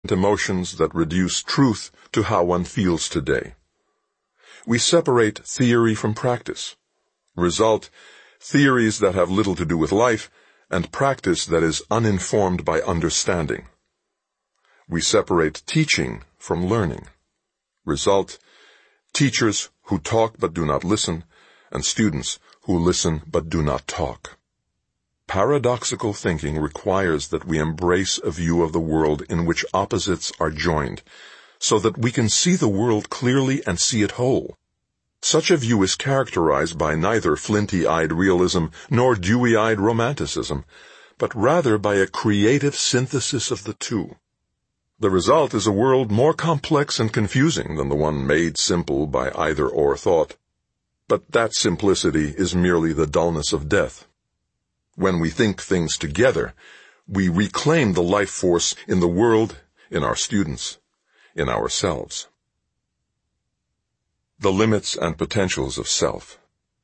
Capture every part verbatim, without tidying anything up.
emotions that reduce truth to how one feels today. We separate theory from practice. Result, theories that have little to do with life and practice that is uninformed by understanding. We separate teaching from learning. Result, teachers who talk but do not listen, and students who listen but do not talk. Paradoxical thinking requires that we embrace a view of the world in which opposites are joined, so that we can see the world clearly and see it whole. Such a view is characterized by neither flinty-eyed realism nor dewy-eyed romanticism, but rather by a creative synthesis of the two. The result is a world more complex and confusing than the one made simple by either-or thought. But that simplicity is merely the dullness of death. When we think things together, we reclaim the life force in the world, in our students, in ourselves. The limits and potentials of self.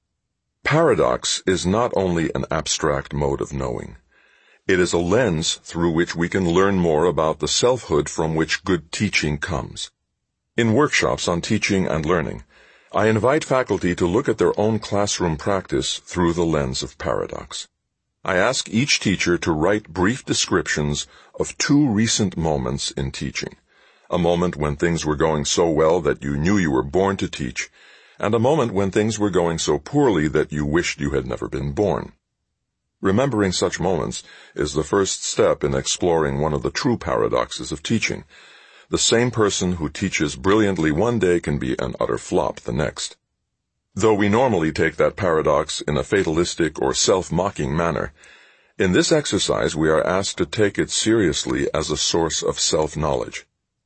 Paradox is not only an abstract mode of knowing. It is a lens through which we can learn more about the selfhood from which good teaching comes. In workshops on teaching and learning, I invite faculty to look at their own classroom practice through the lens of paradox. I ask each teacher to write brief descriptions of two recent moments in teaching. A moment when things were going so well that you knew you were born to teach, and a moment when things were going so poorly that you wished you had never been born. Remembering such moments is the first step in exploring one of the true paradoxes of teaching. The same person who teaches brilliantly one day can be an utter flop the next. Though we normally take that paradox in a fatalistic or self-mocking manner, in this exercise we are asked to take it seriously as a source of self-knowledge.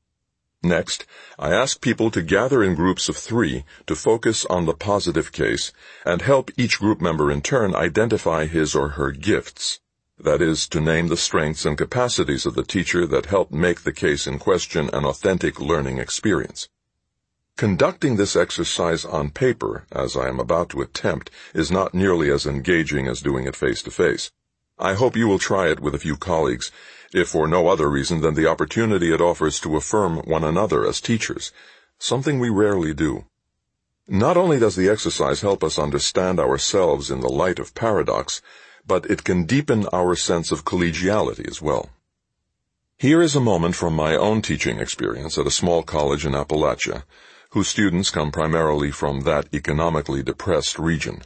Next, I ask people to gather in groups of three to focus on the positive case and help each group member in turn identify his or her gifts. That is, to name the strengths and capacities of the teacher that help make the case in question an authentic learning experience. Conducting this exercise on paper, as I am about to attempt, is not nearly as engaging as doing it face-to-face. I hope you will try it with a few colleagues, if for no other reason than the opportunity it offers to affirm one another as teachers, something we rarely do. Not only does the exercise help us understand ourselves in the light of paradox, but it can deepen our sense of collegiality as well. Here is a moment from my own teaching experience at a small college in Appalachia, whose students come primarily from that economically depressed region.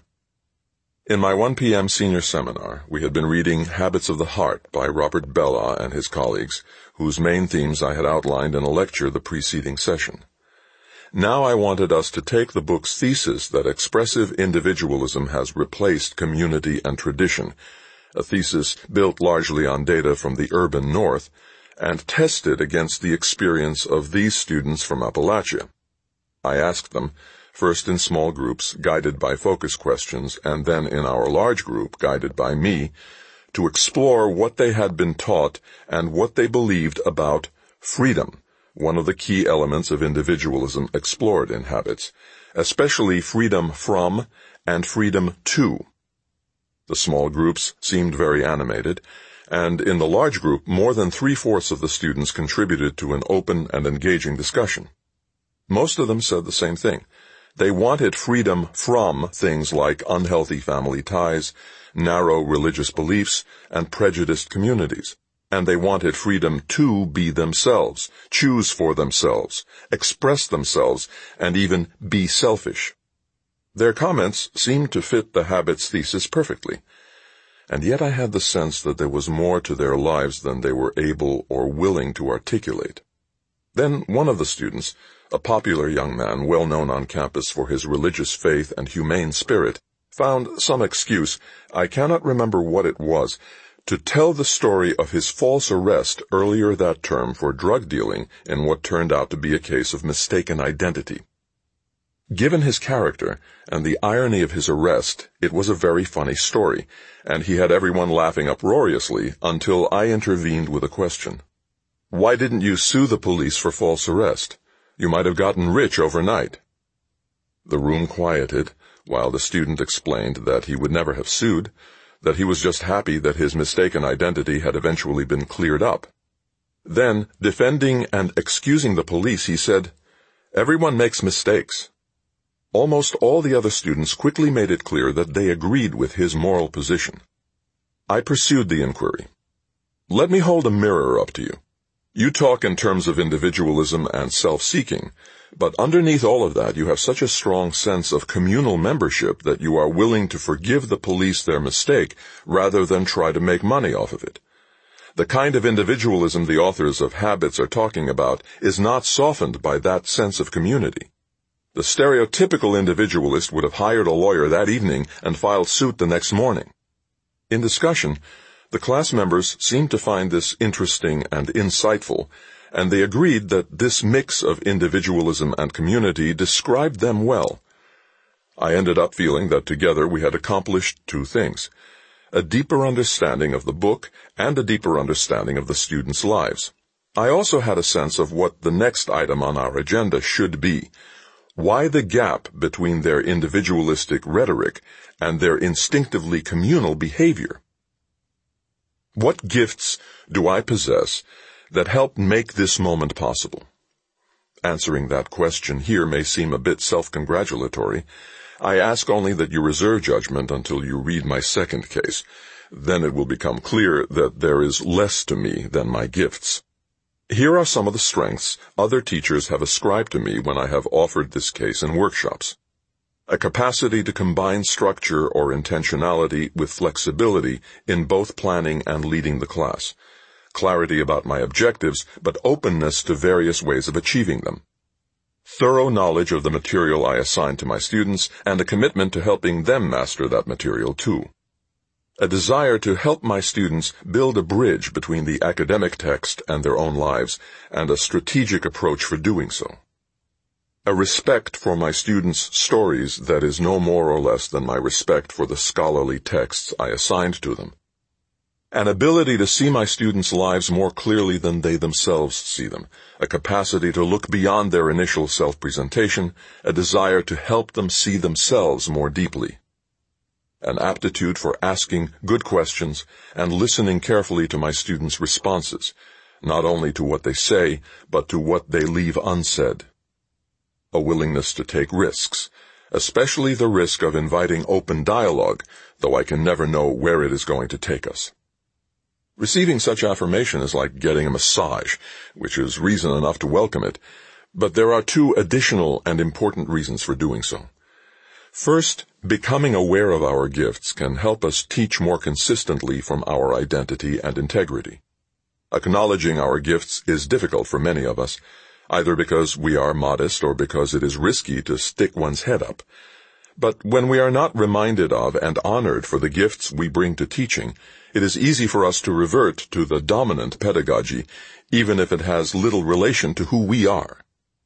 In my one p m senior seminar, we had been reading Habits of the Heart by Robert Bellah and his colleagues, whose main themes I had outlined in a lecture the preceding session. Now I wanted us to take the book's thesis that expressive individualism has replaced community and tradition, a thesis built largely on data from the urban north, and test it against the experience of these students from Appalachia. I asked them, first in small groups guided by focus questions, and then in our large group guided by me, to explore what they had been taught and what they believed about freedom, one of the key elements of individualism explored in Habits, especially freedom from and freedom to. The small groups seemed very animated, and in the large group more than three-fourths of the students contributed to an open and engaging discussion. Most of them said the same thing. They wanted freedom from things like unhealthy family ties, narrow religious beliefs, and prejudiced communities. And they wanted freedom to be themselves, choose for themselves, express themselves, and even be selfish. Their comments seemed to fit the Habits thesis perfectly, and yet I had the sense that there was more to their lives than they were able or willing to articulate. Then one of the students, a popular young man well known on campus for his religious faith and humane spirit, found some excuse, I cannot remember what it was, to tell the story of his false arrest earlier that term for drug dealing in what turned out to be a case of mistaken identity. Given his character and the irony of his arrest, it was a very funny story, and he had everyone laughing uproariously until I intervened with a question. Why didn't you sue the police for false arrest? You might have gotten rich overnight. The room quieted while the student explained that he would never have sued, that he was just happy that his mistaken identity had eventually been cleared up. Then, defending and excusing the police, he said, "Everyone makes mistakes." Almost all the other students quickly made it clear that they agreed with his moral position. I pursued the inquiry. "Let me hold a mirror up to you. You talk in terms of individualism and self-seeking, but underneath all of that you have such a strong sense of communal membership that you are willing to forgive the police their mistake rather than try to make money off of it. The kind of individualism the authors of Habits are talking about is not softened by that sense of community. The stereotypical individualist would have hired a lawyer that evening and filed suit the next morning." In discussion, the class members seemed to find this interesting and insightful, and they agreed that this mix of individualism and community described them well. I ended up feeling that together we had accomplished two things: a deeper understanding of the book and a deeper understanding of the students' lives. I also had a sense of what the next item on our agenda should be: why the gap between their individualistic rhetoric and their instinctively communal behavior. What gifts do I possess that help make this moment possible? Answering that question here may seem a bit self-congratulatory. I ask only that you reserve judgment until you read my second case. Then it will become clear that there is less to me than my gifts. Here are some of the strengths other teachers have ascribed to me when I have offered this case in workshops. A capacity to combine structure or intentionality with flexibility in both planning and leading the class. Clarity about my objectives, but openness to various ways of achieving them. Thorough knowledge of the material I assign to my students, and a commitment to helping them master that material too. A desire to help my students build a bridge between the academic text and their own lives, and a strategic approach for doing so. A respect for my students' stories that is no more or less than my respect for the scholarly texts I assigned to them. An ability to see my students' lives more clearly than they themselves see them, a capacity to look beyond their initial self-presentation, a desire to help them see themselves more deeply. An aptitude for asking good questions and listening carefully to my students' responses, not only to what they say, but to what they leave unsaid. A willingness to take risks, especially the risk of inviting open dialogue, though I can never know where it is going to take us. Receiving such affirmation is like getting a massage, which is reason enough to welcome it, but there are two additional and important reasons for doing so. First, becoming aware of our gifts can help us teach more consistently from our identity and integrity. Acknowledging our gifts is difficult for many of us, either because we are modest or because it is risky to stick one's head up. But when we are not reminded of and honored for the gifts we bring to teaching, it is easy for us to revert to the dominant pedagogy, even if it has little relation to who we are.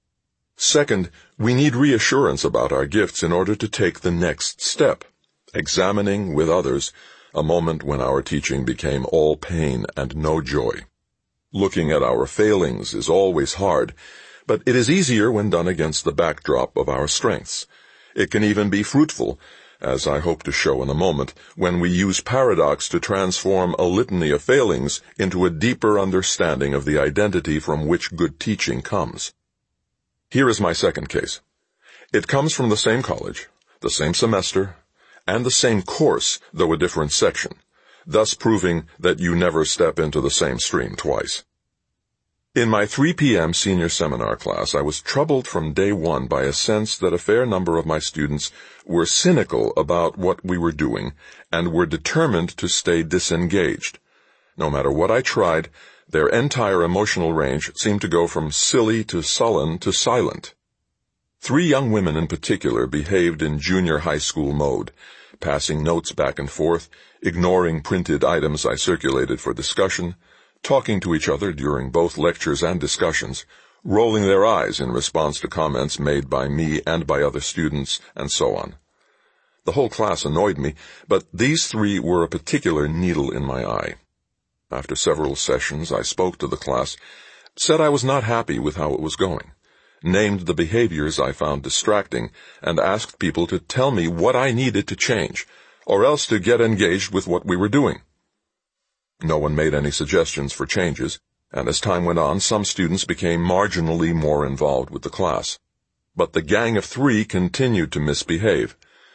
Second, we need reassurance about our gifts in order to take the next step, examining with others a moment when our teaching became all pain and no joy. Looking at our failings is always hard, but it is easier when done against the backdrop of our strengths. It can even be fruitful, as I hope to show in a moment, when we use paradox to transform a litany of failings into a deeper understanding of the identity from which good teaching comes. Here is my second case. It comes from the same college, the same semester, and the same course, though a different section, thus proving that you never step into the same stream twice. In my three p m senior seminar class, I was troubled from day one by a sense that a fair number of my students were cynical about what we were doing and were determined to stay disengaged. No matter what I tried, their entire emotional range seemed to go from silly to sullen to silent. Three young women in particular behaved in junior high school mode, passing notes back and forth, ignoring printed items I circulated for discussion, talking to each other during both lectures and discussions, rolling their eyes in response to comments made by me and by other students, and so on. The whole class annoyed me, but these three were a particular needle in my eye. After several sessions, I spoke to the class, said I was not happy with how it was going, named the behaviors I found distracting, and asked people to tell me what I needed to change, or else to get engaged with what we were doing. No one made any suggestions for changes, and as time went on, some students became marginally more involved with the class. But the gang of three continued to misbehave.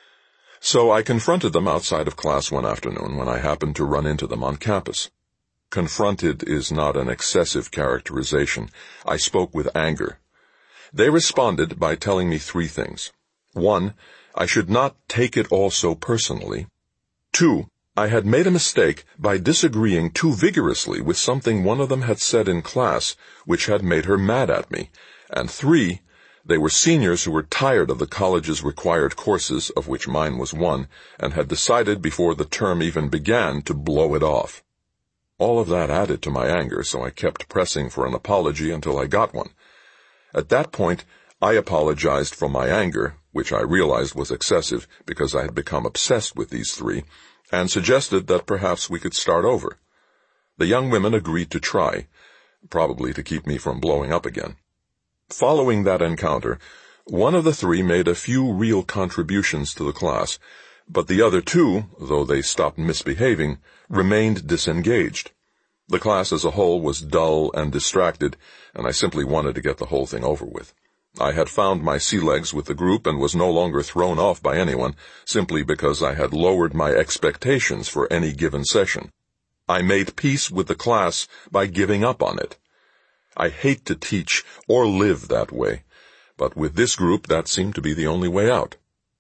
So I confronted them outside of class one afternoon when I happened to run into them on campus. Confronted is not an excessive characterization. I spoke with anger. They responded by telling me three things. One, I should not take it all so personally. Two, I had made a mistake by disagreeing too vigorously with something one of them had said in class, which had made her mad at me. And three, they were seniors who were tired of the college's required courses, of which mine was one, and had decided before the term even began to blow it off. All of that added to my anger, so I kept pressing for an apology until I got one. At that point, I apologized for my anger, which I realized was excessive because I had become obsessed with these three, and suggested that perhaps we could start over. The young women agreed to try, probably to keep me from blowing up again. Following that encounter, one of the three made a few real contributions to the class, but the other two, though they stopped misbehaving, remained disengaged. The class as a whole was dull and distracted, and I simply wanted to get the whole thing over with. I had found my sea legs with the group and was no longer thrown off by anyone, simply because I had lowered my expectations for any given session. I made peace with the class by giving up on it. I hate to teach or live that way, but with this group that seemed to be the only way out.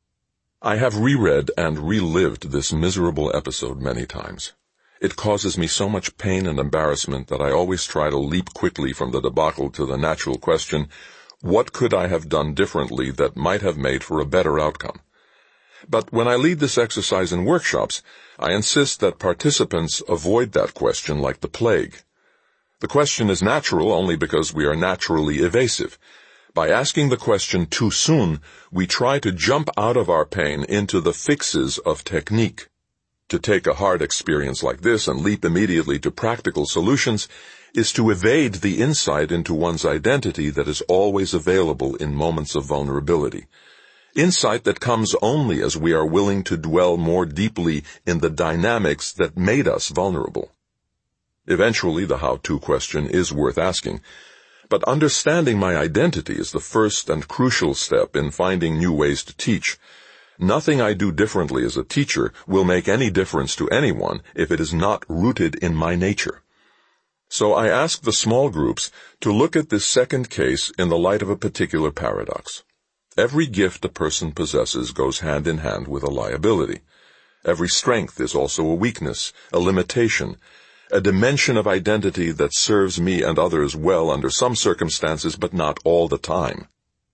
I have reread and relived this miserable episode many times. It causes me so much pain and embarrassment that I always try to leap quickly from the debacle to the natural question, what could I have done differently that might have made for a better outcome? But when I lead this exercise in workshops, I insist that participants avoid that question like the plague. The question is natural only because we are naturally evasive. By asking the question too soon, we try to jump out of our pain into the fixes of technique. To take a hard experience like this and leap immediately to practical solutions is to evade the insight into one's identity that is always available in moments of vulnerability. Insight that comes only as we are willing to dwell more deeply in the dynamics that made us vulnerable. Eventually, the how-to question is worth asking, but understanding my identity is the first and crucial step in finding new ways to teach. Nothing I do differently as a teacher will make any difference to anyone if it is not rooted in my nature. So I ask the small groups to look at this second case in the light of a particular paradox. Every gift a person possesses goes hand in hand with a liability. Every strength is also a weakness, a limitation, a dimension of identity that serves me and others well under some circumstances, but not all the time.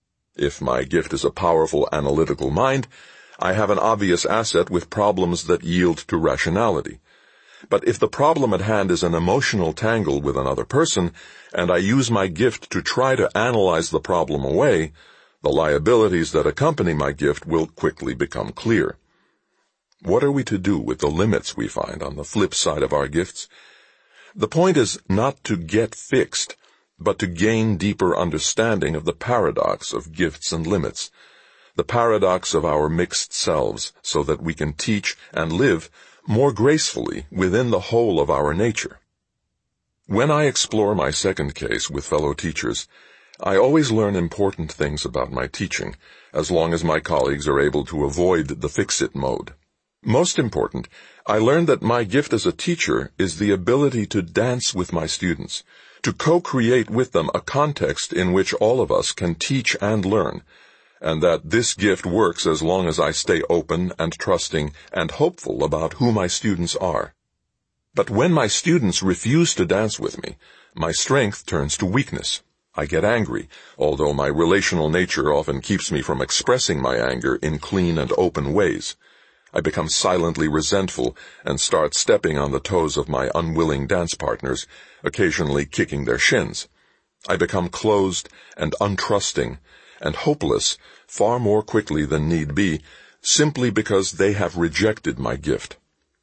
If my gift is a powerful analytical mind, I have an obvious asset with problems that yield to rationality. But if the problem at hand is an emotional tangle with another person, and I use my gift to try to analyze the problem away, the liabilities that accompany my gift will quickly become clear. What are we to do with the limits we find on the flip side of our gifts? The point is not to get fixed, but to gain deeper understanding of the paradox of gifts and limits, the paradox of our mixed selves, so that we can teach and live more gracefully within the whole of our nature. When I explore my second case with fellow teachers, I always learn important things about my teaching, as long as my colleagues are able to avoid the fix-it mode. Most important, I learned that my gift as a teacher is the ability to dance with my students, to co-create with them a context in which all of us can teach and learn, and that this gift works as long as I stay open and trusting and hopeful about who my students are. But when my students refuse to dance with me, my strength turns to weakness. I get angry, although my relational nature often keeps me from expressing my anger in clean and open ways. I become silently resentful and start stepping on the toes of my unwilling dance partners, occasionally kicking their shins. I become closed and untrusting and hopeless far more quickly than need be, simply because they have rejected my gift.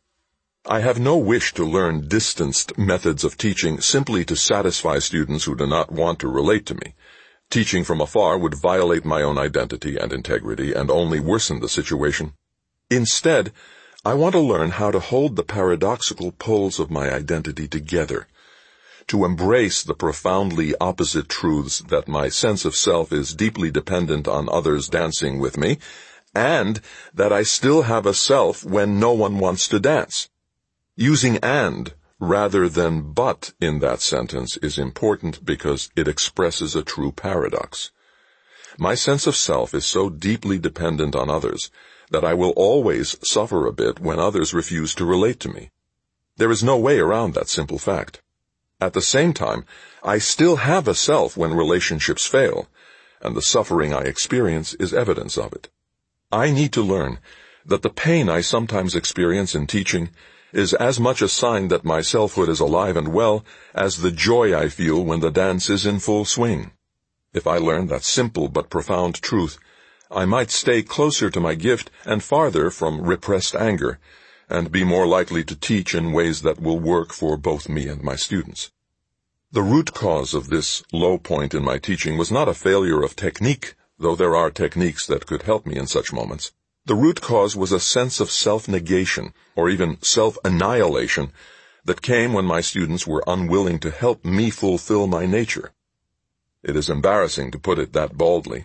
I have no wish to learn distanced methods of teaching simply to satisfy students who do not want to relate to me. Teaching from afar would violate my own identity and integrity and only worsen the situation. Instead, I want to learn how to hold the paradoxical poles of my identity together, to embrace the profoundly opposite truths that my sense of self is deeply dependent on others dancing with me, and that I still have a self when no one wants to dance. Using and rather than but in that sentence is important because it expresses a true paradox. My sense of self is so deeply dependent on others that I will always suffer a bit when others refuse to relate to me. There is no way around that simple fact. At the same time, I still have a self when relationships fail, and the suffering I experience is evidence of it. I need to learn that the pain I sometimes experience in teaching is as much a sign that my selfhood is alive and well as the joy I feel when the dance is in full swing. If I learn that simple but profound truth, I might stay closer to my gift and farther from repressed anger, and be more likely to teach in ways that will work for both me and my students. The root cause of this low point in my teaching was not a failure of technique, though there are techniques that could help me in such moments. The root cause was a sense of self-negation, or even self-annihilation, that came when my students were unwilling to help me fulfill my nature. It is embarrassing to put it that baldly.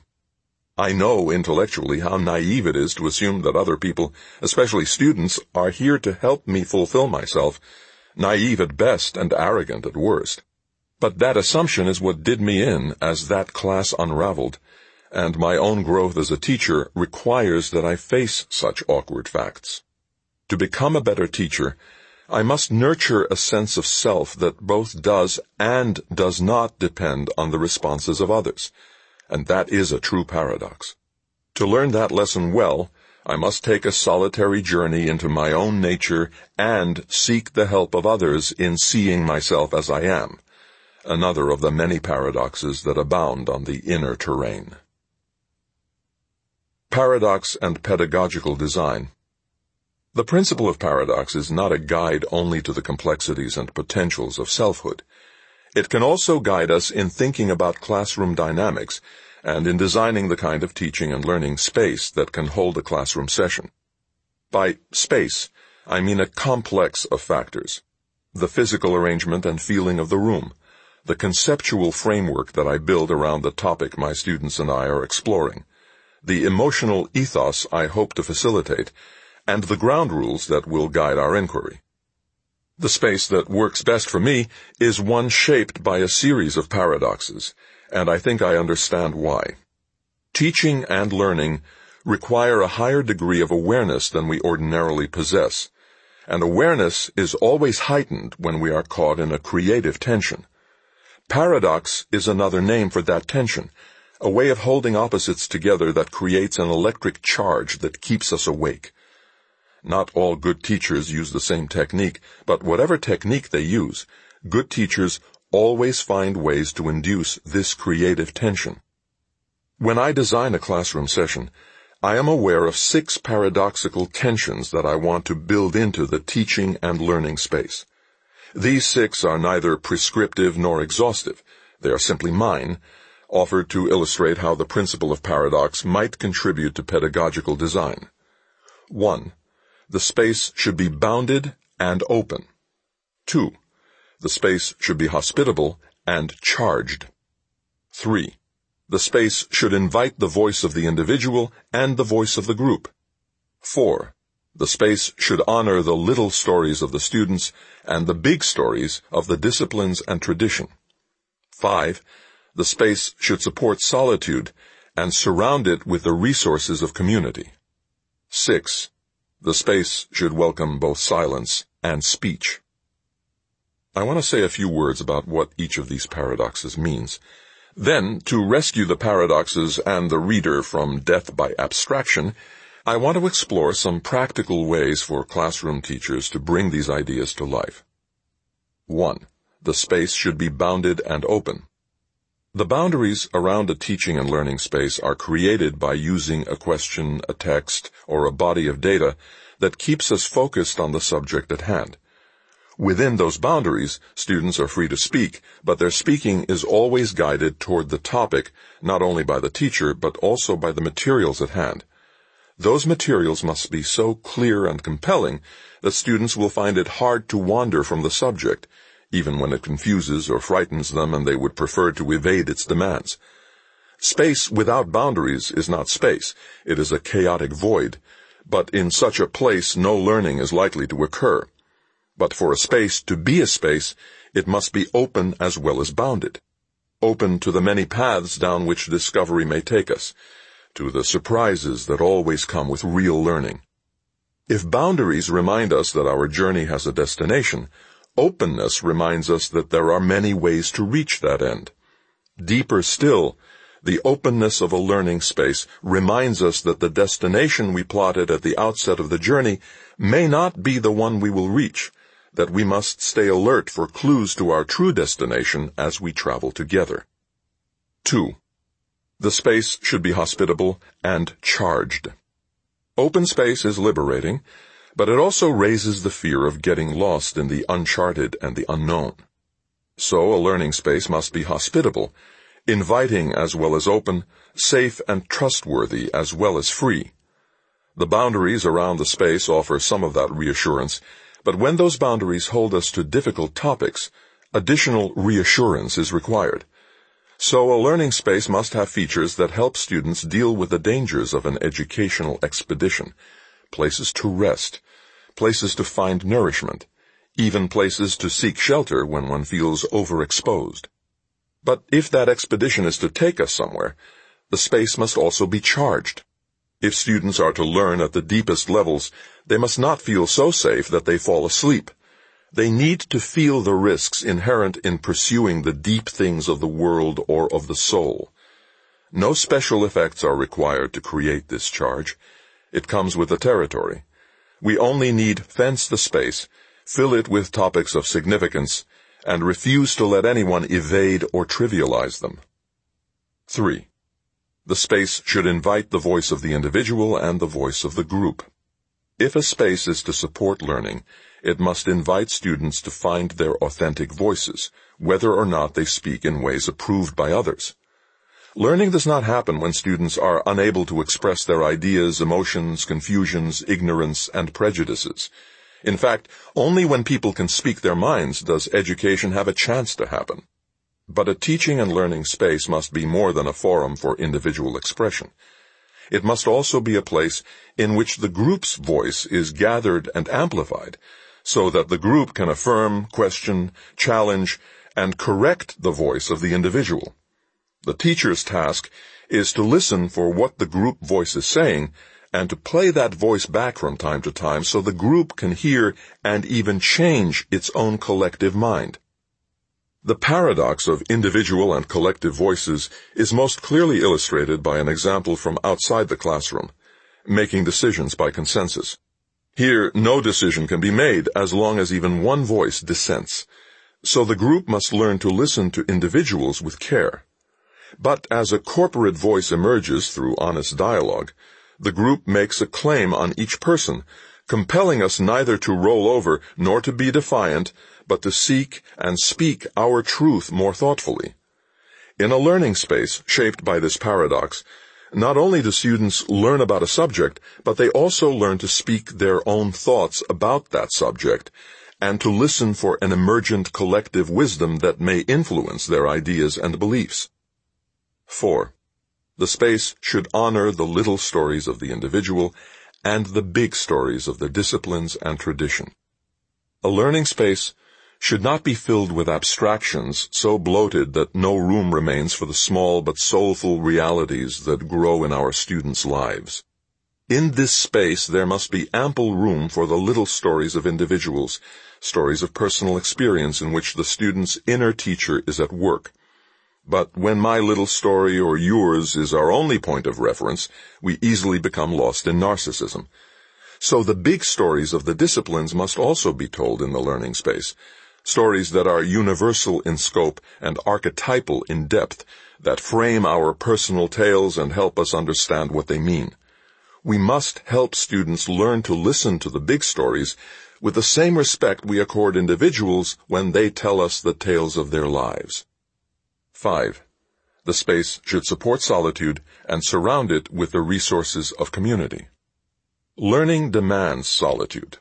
I know intellectually how naive it is to assume that other people, especially students, are here to help me fulfill myself, naive at best and arrogant at worst. But that assumption is what did me in as that class unraveled, and my own growth as a teacher requires that I face such awkward facts. To become a better teacher, I must nurture a sense of self that both does and does not depend on the responses of others. And that is a true paradox. To learn that lesson well, I must take a solitary journey into my own nature and seek the help of others in seeing myself as I am, another of the many paradoxes that abound on the inner terrain. Paradox and pedagogical design. The principle of paradox is not a guide only to the complexities and potentials of selfhood. It can also guide us in thinking about classroom dynamics and in designing the kind of teaching and learning space that can hold a classroom session. By space, I mean a complex of factors: the physical arrangement and feeling of the room, the conceptual framework that I build around the topic my students and I are exploring, the emotional ethos I hope to facilitate, and the ground rules that will guide our inquiry. The space that works best for me is one shaped by a series of paradoxes, and I think I understand why. Teaching and learning require a higher degree of awareness than we ordinarily possess, and awareness is always heightened when we are caught in a creative tension. Paradox is another name for that tension, a way of holding opposites together that creates an electric charge that keeps us awake. Not all good teachers use the same technique, but whatever technique they use, good teachers always find ways to induce this creative tension. When I design a classroom session, I am aware of six paradoxical tensions that I want to build into the teaching and learning space. These six are neither prescriptive nor exhaustive. They are simply mine, offered to illustrate how the principle of paradox might contribute to pedagogical design. One. The space should be bounded and open. Two. The space should be hospitable and charged. Three. The space should invite the voice of the individual and the voice of the group. Four. The space should honor the little stories of the students and the big stories of the disciplines and tradition. Five. The space should support solitude and surround it with the resources of community. Six. The space should welcome both silence and speech. I want to say a few words about what each of these paradoxes means. Then, to rescue the paradoxes and the reader from death by abstraction, I want to explore some practical ways for classroom teachers to bring these ideas to life. One. The space should be bounded and open. The boundaries around a teaching and learning space are created by using a question, a text, or a body of data that keeps us focused on the subject at hand. Within those boundaries, students are free to speak, but their speaking is always guided toward the topic, not only by the teacher, but also by the materials at hand. Those materials must be so clear and compelling that students will find it hard to wander from the subject, even when it confuses or frightens them and they would prefer to evade its demands. Space without boundaries is not space. It is a chaotic void. But in such a place, no learning is likely to occur. But for a space to be a space, it must be open as well as bounded. Open to the many paths down which discovery may take us, to the surprises that always come with real learning. If boundaries remind us that our journey has a destination, openness reminds us that there are many ways to reach that end. Deeper still, the openness of a learning space reminds us that the destination we plotted at the outset of the journey may not be the one we will reach, that we must stay alert for clues to our true destination as we travel together. Two, the space should be hospitable and charged. Open space is liberating, but it also raises the fear of getting lost in the uncharted and the unknown. So a learning space must be hospitable, inviting as well as open, safe and trustworthy as well as free. The boundaries around the space offer some of that reassurance, but when those boundaries hold us to difficult topics, additional reassurance is required. So a learning space must have features that help students deal with the dangers of an educational expedition, places to rest, places to find nourishment, even places to seek shelter when one feels overexposed. But if that expedition is to take us somewhere, the space must also be charged. If students are to learn at the deepest levels, they must not feel so safe that they fall asleep. They need to feel the risks inherent in pursuing the deep things of the world or of the soul. No special effects are required to create this charge. It comes with the territory. We only need fence the space, fill it with topics of significance, and refuse to let anyone evade or trivialize them. Three, the space should invite the voice of the individual and the voice of the group. If a space is to support learning, it must invite students to find their authentic voices, whether or not they speak in ways approved by others. Learning does not happen when students are unable to express their ideas, emotions, confusions, ignorance, and prejudices. In fact, only when people can speak their minds does education have a chance to happen. But a teaching and learning space must be more than a forum for individual expression. It must also be a place in which the group's voice is gathered and amplified, so that the group can affirm, question, challenge, and correct the voice of the individual. The teacher's task is to listen for what the group voice is saying, and to play that voice back from time to time so the group can hear and even change its own collective mind. The paradox of individual and collective voices is most clearly illustrated by an example from outside the classroom, making decisions by consensus. Here, no decision can be made as long as even one voice dissents, so the group must learn to listen to individuals with care. But as a corporate voice emerges through honest dialogue, the group makes a claim on each person, compelling us neither to roll over nor to be defiant, but to seek and speak our truth more thoughtfully. In a learning space shaped by this paradox, not only do students learn about a subject, but they also learn to speak their own thoughts about that subject, and to listen for an emergent collective wisdom that may influence their ideas and beliefs. Four, the space should honor the little stories of the individual and the big stories of the disciplines and tradition. A learning space should not be filled with abstractions so bloated that no room remains for the small but soulful realities that grow in our students' lives. In this space there must be ample room for the little stories of individuals, stories of personal experience in which the student's inner teacher is at work. But when my little story or yours is our only point of reference, we easily become lost in narcissism. So the big stories of the disciplines must also be told in the learning space, stories that are universal in scope and archetypal in depth, that frame our personal tales and help us understand what they mean. We must help students learn to listen to the big stories with the same respect we accord individuals when they tell us the tales of their lives. Five, the space should support solitude and surround it with the resources of community. Learning demands solitude.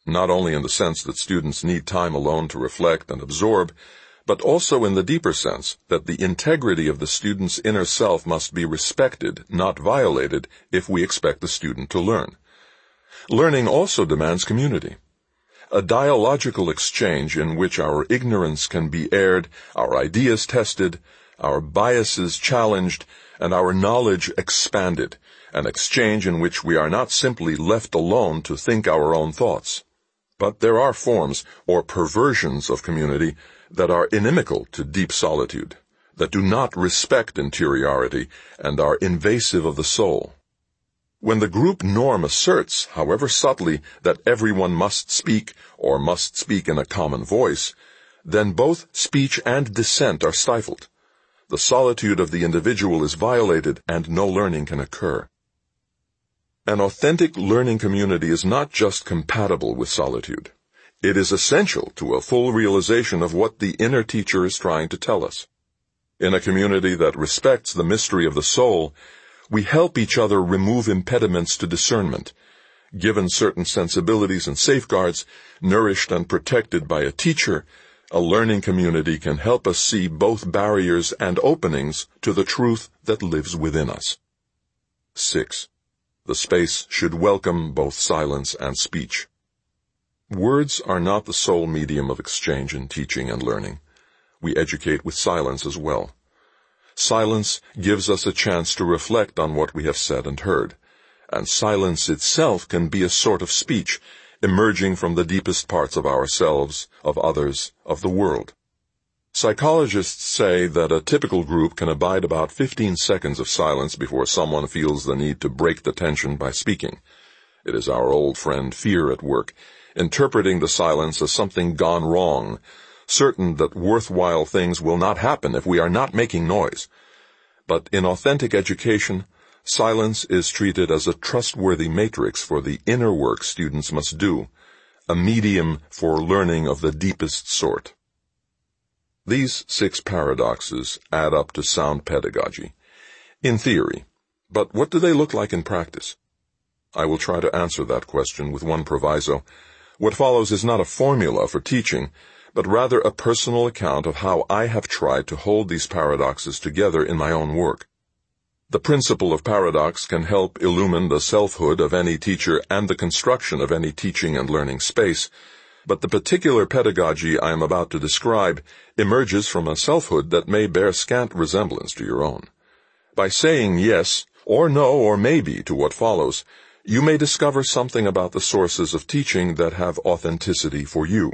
not only in the sense that students need time alone to reflect and absorb, but also in the deeper sense that the integrity of the student's inner self must be respected, not violated, if we expect the student to learn. Learning also demands community. A dialogical exchange in which our ignorance can be aired, our ideas tested, our biases challenged, and our knowledge expanded, an exchange in which we are not simply left alone to think our own thoughts. But there are forms or perversions of community that are inimical to deep solitude, that do not respect interiority and are invasive of the soul. When the group norm asserts, however subtly, that everyone must speak or must speak in a common voice, then both speech and dissent are stifled. The solitude of the individual is violated and no learning can occur. An authentic learning community is not just compatible with solitude. It is essential to a full realization of what the inner teacher is trying to tell us. In a community that respects the mystery of the soul, we help each other remove impediments to discernment. Given certain sensibilities and safeguards, nourished and protected by a teacher, a learning community can help us see both barriers and openings to the truth that lives within us. Six. The space should welcome both silence and speech. Words are not the sole medium of exchange in teaching and learning. We educate with silence as well. Silence gives us a chance to reflect on what we have said and heard, and silence itself can be a sort of speech, emerging from the deepest parts of ourselves, of others, of the world. Psychologists say that a typical group can abide about fifteen seconds of silence before someone feels the need to break the tension by speaking. It is our old friend fear at work, interpreting the silence as something gone wrong, certain that worthwhile things will not happen if we are not making noise. But in authentic education, silence is treated as a trustworthy matrix for the inner work students must do, a medium for learning of the deepest sort. These six paradoxes add up to sound pedagogy, in theory, but what do they look like in practice? I will try to answer that question with one proviso. What follows is not a formula for teaching, but rather a personal account of how I have tried to hold these paradoxes together in my own work. The principle of paradox can help illumine the selfhood of any teacher and the construction of any teaching and learning space, but the particular pedagogy I am about to describe emerges from a selfhood that may bear scant resemblance to your own. By saying yes, or no, or maybe to what follows, you may discover something about the sources of teaching that have authenticity for you.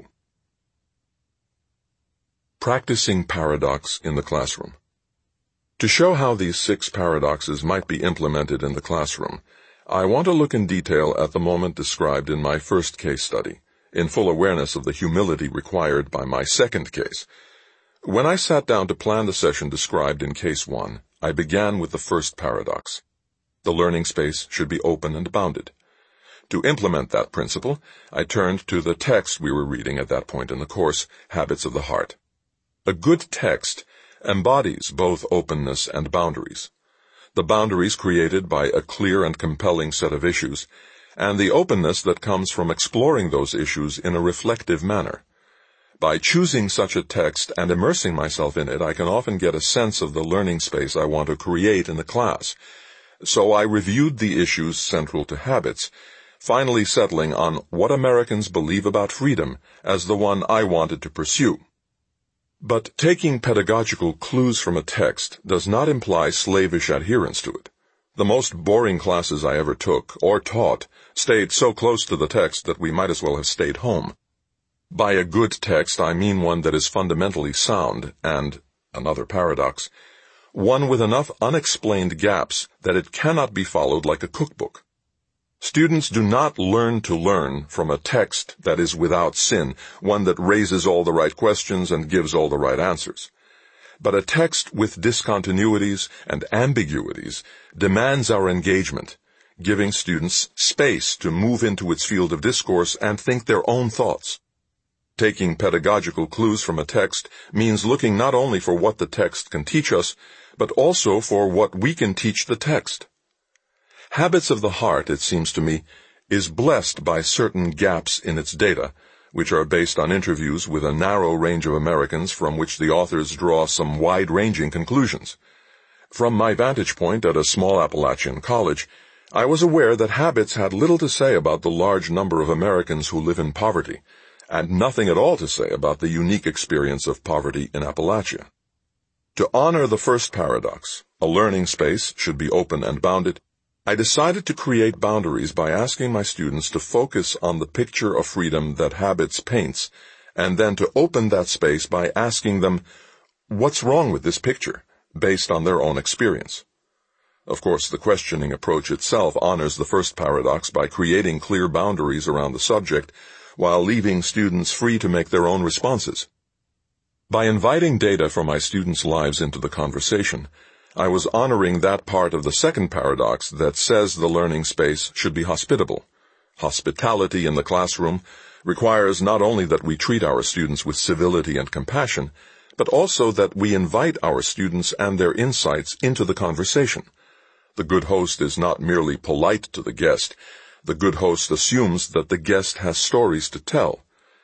Practicing paradox in the classroom. To show how these six paradoxes might be implemented in the classroom, I want to look in detail at the moment described in my first case study, in full awareness of the humility required by my second case. When I sat down to plan the session described in case one, I began with the first paradox. The learning space should be open and bounded. To implement that principle, I turned to the text we were reading at that point in the course, Habits of the Heart. A good text embodies both openness and boundaries. The boundaries created by a clear and compelling set of issues, and the openness that comes from exploring those issues in a reflective manner. By choosing such a text and immersing myself in it, I can often get a sense of the learning space I want to create in the class. So I reviewed the issues central to habits, finally settling on what Americans believe about freedom as the one I wanted to pursue. But taking pedagogical clues from a text does not imply slavish adherence to it. The most boring classes I ever took, or taught, stayed so close to the text that we might as well have stayed home. By a good text, I mean one that is fundamentally sound and, another paradox, one with enough unexplained gaps that it cannot be followed like a cookbook. Students do not learn to learn from a text that is without sin, one that raises all the right questions and gives all the right answers. But a text with discontinuities and ambiguities demands our engagement, giving students space to move into its field of discourse and think their own thoughts. Taking pedagogical clues from a text means looking not only for what the text can teach us, but also for what we can teach the text. Habits of the Heart, it seems to me, is blessed by certain gaps in its data, which are based on interviews with a narrow range of Americans from which the authors draw some wide-ranging conclusions. From my vantage point at a small Appalachian college, I was aware that habits had little to say about the large number of Americans who live in poverty, and nothing at all to say about the unique experience of poverty in Appalachia. To honor the first paradox, a learning space should be open and bounded, I decided to create boundaries by asking my students to focus on the picture of freedom that Habits paints, and then to open that space by asking them, what's wrong with this picture, based on their own experience. Of course, the questioning approach itself honors the first paradox by creating clear boundaries around the subject, while leaving students free to make their own responses. By inviting data from my students' lives into the conversation, I was honoring that part of the second paradox that says the learning space should be hospitable. Hospitality in the classroom requires not only that we treat our students with civility and compassion, but also that we invite our students and their insights into the conversation. The good host is not merely polite to the guest. The good host assumes that the guest has stories to tell.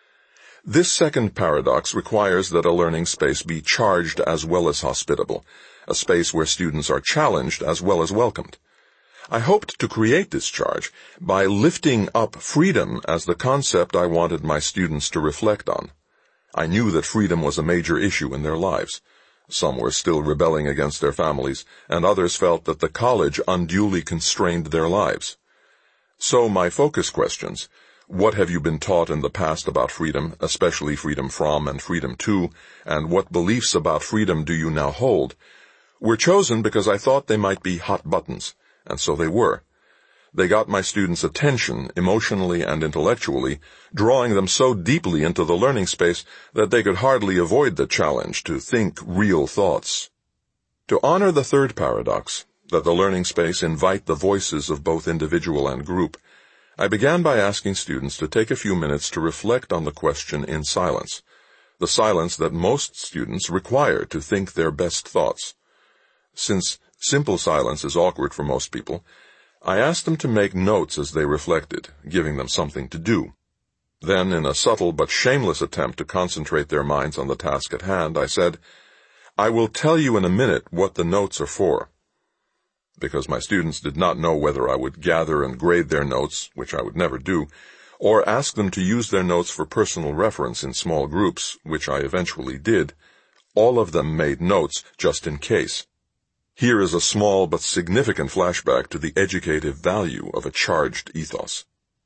This second paradox requires that a learning space be charged as well as hospitable, a space where students are challenged as well as welcomed. I hoped to create this charge by lifting up freedom as the concept I wanted my students to reflect on. I knew that freedom was a major issue in their lives. Some were still rebelling against their families, and others felt that the college unduly constrained their lives. So my focus questions, what have you been taught in the past about freedom, especially freedom from and freedom to, and what beliefs about freedom do you now hold, were chosen because I thought they might be hot buttons, and so they were. They got my students' attention emotionally and intellectually, drawing them so deeply into the learning space that they could hardly avoid the challenge to think real thoughts. To honor the third paradox, that the learning space invite the voices of both individual and group, I began by asking students to take a few minutes to reflect on the question in silence, the silence that most students require to think their best thoughts. Since simple silence is awkward for most people, I asked them to make notes as they reflected, giving them something to do. Then, in a subtle but shameless attempt to concentrate their minds on the task at hand, I said, I will tell you in a minute what the notes are for. Because my students did not know whether I would gather and grade their notes, which I would never do, or ask them to use their notes for personal reference in small groups, which I eventually did, all of them made notes just in case. Here is a small but significant flashback to the educative value of a charged ethos.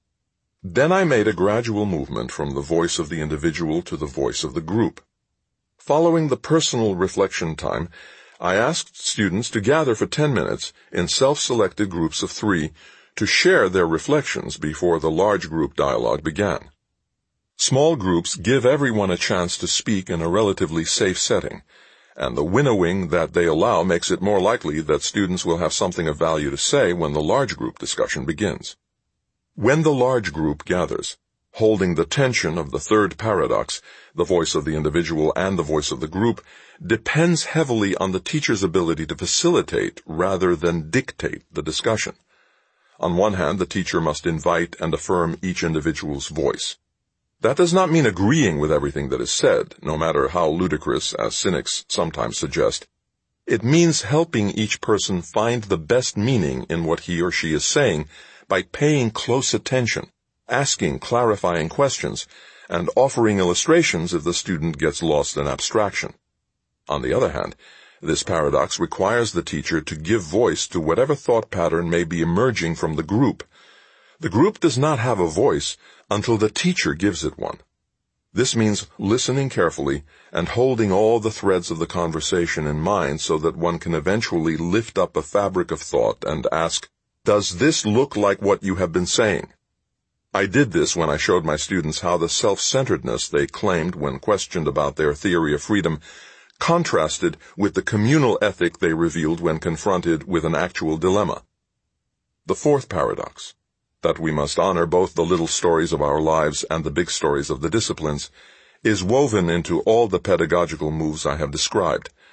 Then I made a gradual movement from the voice of the individual to the voice of the group. Following the personal reflection time, I asked students to gather for ten minutes in self-selected groups of three to share their reflections before the large group dialogue began. Small groups give everyone a chance to speak in a relatively safe setting, and the winnowing that they allow makes it more likely that students will have something of value to say when the large group discussion begins. When the large group gathers, holding the tension of the third paradox, the voice of the individual and the voice of the group, depends heavily on the teacher's ability to facilitate rather than dictate the discussion. On one hand, the teacher must invite and affirm each individual's voice. That does not mean agreeing with everything that is said, no matter how ludicrous, as cynics sometimes suggest. It means helping each person find the best meaning in what he or she is saying by paying close attention, asking clarifying questions, and offering illustrations if the student gets lost in abstraction. On the other hand, this paradox requires the teacher to give voice to whatever thought pattern may be emerging from the group. The group does not have a voice until the teacher gives it one. This means listening carefully and holding all the threads of the conversation in mind so that one can eventually lift up a fabric of thought and ask, does this look like what you have been saying? I did this when I showed my students how the self-centeredness they claimed when questioned about their theory of freedom contrasted with the communal ethic they revealed when confronted with an actual dilemma. The fourth paradox, that we must honor both the little stories of our lives and the big stories of the disciplines, is woven into all the pedagogical moves I have described.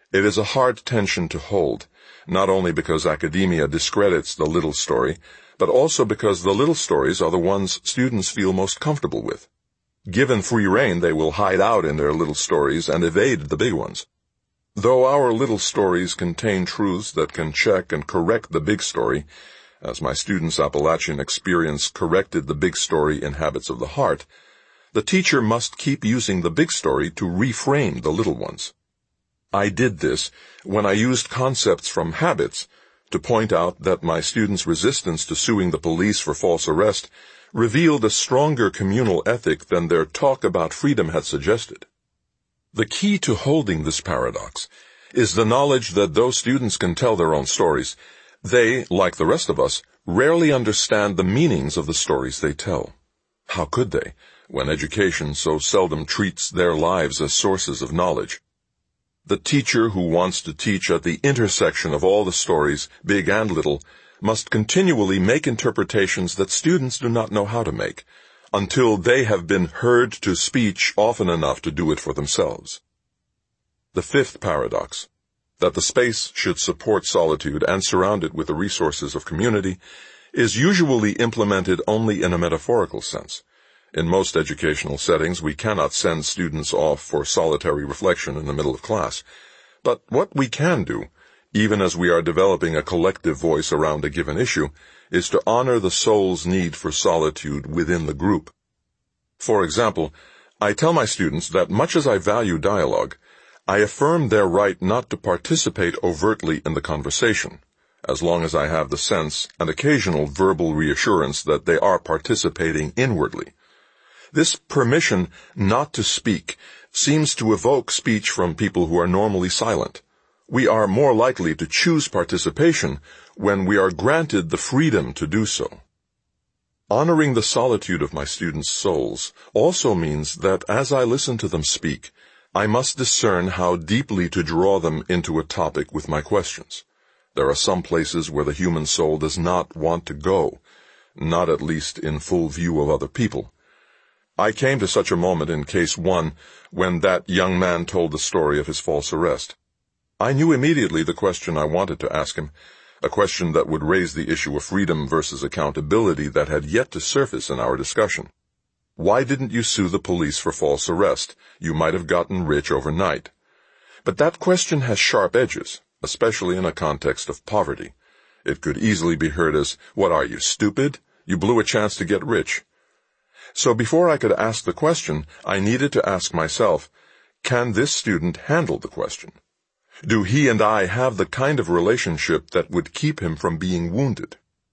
It is a hard tension to hold, not only because academia discredits the little story, but also because the little stories are the ones students feel most comfortable with. Given free rein, they will hide out in their little stories and evade the big ones. Though our little stories contain truths that can check and correct the big story, as my students' Appalachian experience corrected the big story in Habits of the Heart, the teacher must keep using the big story to reframe the little ones. I did this when I used concepts from Habits to point out that my students' resistance to suing the police for false arrest revealed a stronger communal ethic than their talk about freedom had suggested. The key to holding this paradox is the knowledge that though students can tell their own stories, they, like the rest of us, rarely understand the meanings of the stories they tell. How could they, when education so seldom treats their lives as sources of knowledge? The teacher who wants to teach at the intersection of all the stories, big and little, must continually make interpretations that students do not know how to make, until they have been heard to speech often enough to do it for themselves. The fifth paradox, that the space should support solitude and surround it with the resources of community, is usually implemented only in a metaphorical sense. In most educational settings, we cannot send students off for solitary reflection in the middle of class. But what we can do, even as we are developing a collective voice around a given issue, is to honor the soul's need for solitude within the group. For example, I tell my students that much as I value dialogue, I affirm their right not to participate overtly in the conversation, as long as I have the sense and occasional verbal reassurance that they are participating inwardly. This permission not to speak seems to evoke speech from people who are normally silent. We are more likely to choose participation when we are granted the freedom to do so. Honoring the solitude of my students' souls also means that as I listen to them speak, I must discern how deeply to draw them into a topic with my questions. There are some places where the human soul does not want to go, not at least in full view of other people. I came to such a moment in case one when that young man told the story of his false arrest. I knew immediately the question I wanted to ask him, a question that would raise the issue of freedom versus accountability that had yet to surface in our discussion. Why didn't you sue the police for false arrest? You might have gotten rich overnight. But that question has sharp edges, especially in a context of poverty. It could easily be heard as, "What are you, stupid? You blew a chance to get rich." So before I could ask the question, I needed to ask myself, can this student handle the question? Do he and I have the kind of relationship that would keep him from being wounded?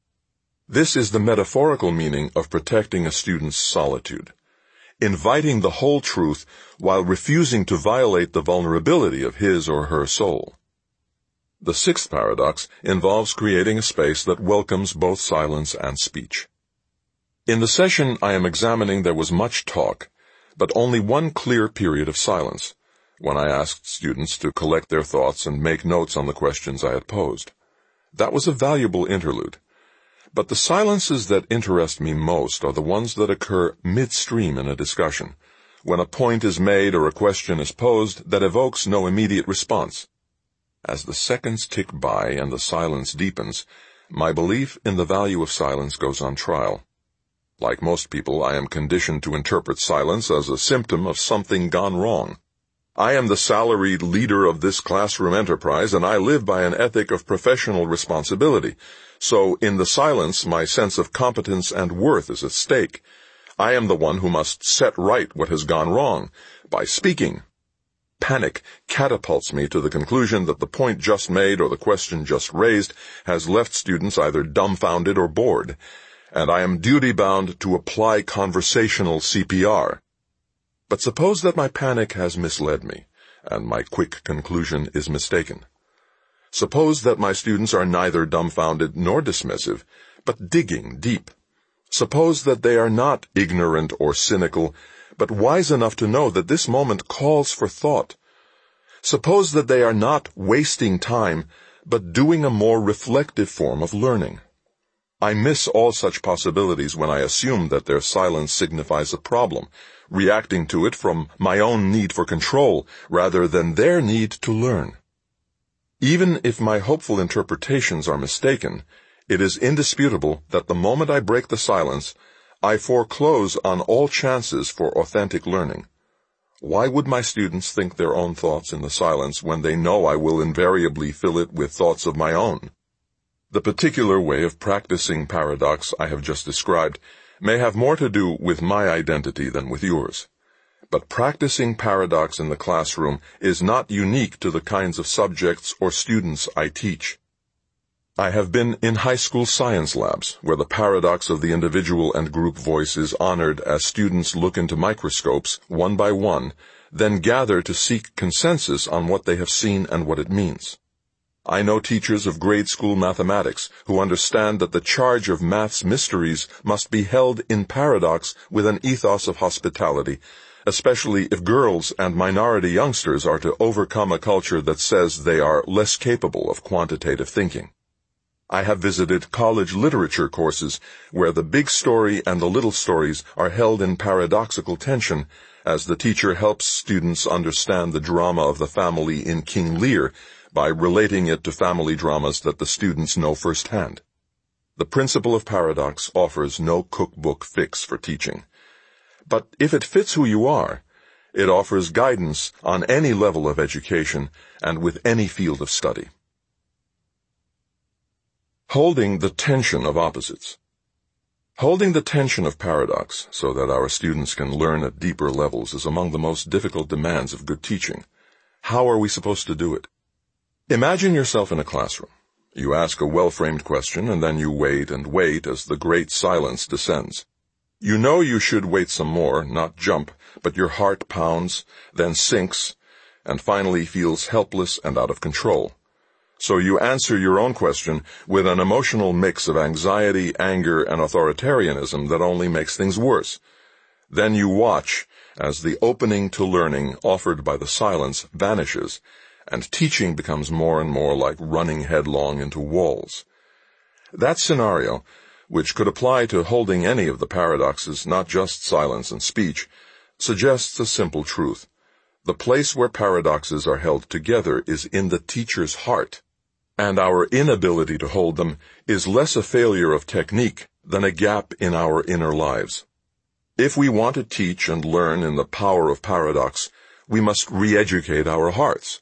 This is the metaphorical meaning of protecting a student's solitude, inviting the whole truth while refusing to violate the vulnerability of his or her soul. The sixth paradox involves creating a space that welcomes both silence and speech. In the session I am examining, there was much talk, but only one clear period of silence, when I asked students to collect their thoughts and make notes on the questions I had posed. That was a valuable interlude. But the silences that interest me most are the ones that occur midstream in a discussion, when a point is made or a question is posed that evokes no immediate response. As the seconds tick by and the silence deepens, my belief in the value of silence goes on trial. Like most people, I am conditioned to interpret silence as a symptom of something gone wrong. I am the salaried leader of this classroom enterprise, and I live by an ethic of professional responsibility. So, in the silence, my sense of competence and worth is at stake. I am the one who must set right what has gone wrong by speaking. Panic catapults me to the conclusion that the point just made or the question just raised has left students either dumbfounded or bored, and I am duty-bound to apply conversational C P R. But suppose that my panic has misled me, and my quick conclusion is mistaken. Suppose that my students are neither dumbfounded nor dismissive, but digging deep. Suppose that they are not ignorant or cynical, but wise enough to know that this moment calls for thought. Suppose that they are not wasting time, but doing a more reflective form of learning. I miss all such possibilities when I assume that their silence signifies a problem, reacting to it from my own need for control rather than their need to learn. Even if my hopeful interpretations are mistaken, it is indisputable that the moment I break the silence, I foreclose on all chances for authentic learning. Why would my students think their own thoughts in the silence when they know I will invariably fill it with thoughts of my own? The particular way of practicing paradox I have just described may have more to do with my identity than with yours. But practicing paradox in the classroom is not unique to the kinds of subjects or students I teach. I have been in high school science labs where the paradox of the individual and group voice is honored as students look into microscopes one by one, then gather to seek consensus on what they have seen and what it means. I know teachers of grade school mathematics who understand that the charge of math's mysteries must be held in paradox with an ethos of hospitality, especially if girls and minority youngsters are to overcome a culture that says they are less capable of quantitative thinking. I have visited college literature courses where the big story and the little stories are held in paradoxical tension as the teacher helps students understand the drama of the family in King Lear by relating it to family dramas that the students know firsthand. The principle of paradox offers no cookbook fix for teaching. But if it fits who you are, it offers guidance on any level of education and with any field of study. Holding the tension of opposites. Holding the tension of paradox so that our students can learn at deeper levels is among the most difficult demands of good teaching. How are we supposed to do it? Imagine yourself in a classroom. You ask a well-framed question and then you wait and wait as the great silence descends. You know you should wait some more, not jump, but your heart pounds, then sinks, and finally feels helpless and out of control. So you answer your own question with an emotional mix of anxiety, anger, and authoritarianism that only makes things worse. Then you watch as the opening to learning offered by the silence vanishes, and teaching becomes more and more like running headlong into walls. That scenario, which could apply to holding any of the paradoxes, not just silence and speech, suggests a simple truth. The place where paradoxes are held together is in the teacher's heart, and our inability to hold them is less a failure of technique than a gap in our inner lives. If we want to teach and learn in the power of paradox, we must re-educate our hearts.